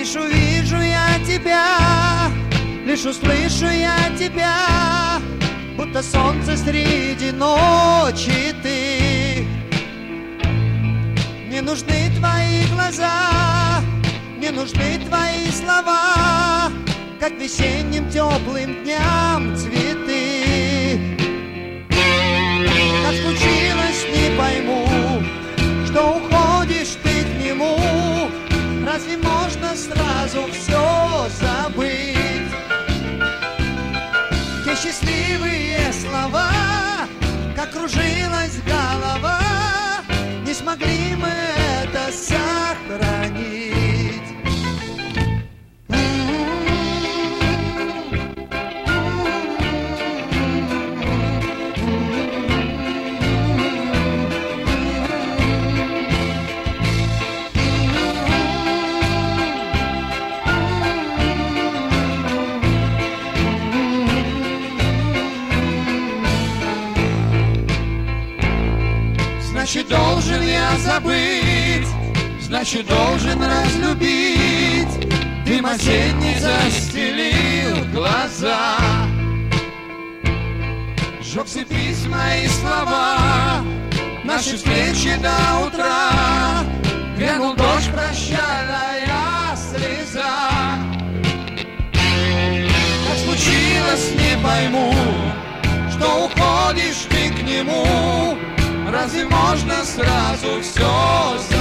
Лишь увижу я тебя, лишь услышу я тебя, будто солнце среди ночи ты. Мне нужны твои глаза, мне нужны твои слова, как весенним теплым дням цветы. Как случилось, не пойму, что уходишь ты к нему. Разве можно сразу все забыть? Те счастливые слова, как кружилась голова, не смогли мы это сохранить. Значит, должен я забыть, значит, должен разлюбить. Дым осенний застелил глаза, сжег все письма и слова, наши встречи до утра. Грянул дождь, прощальная слеза. Как случилось, не пойму, что уходишь ты к нему. Разве можно сразу все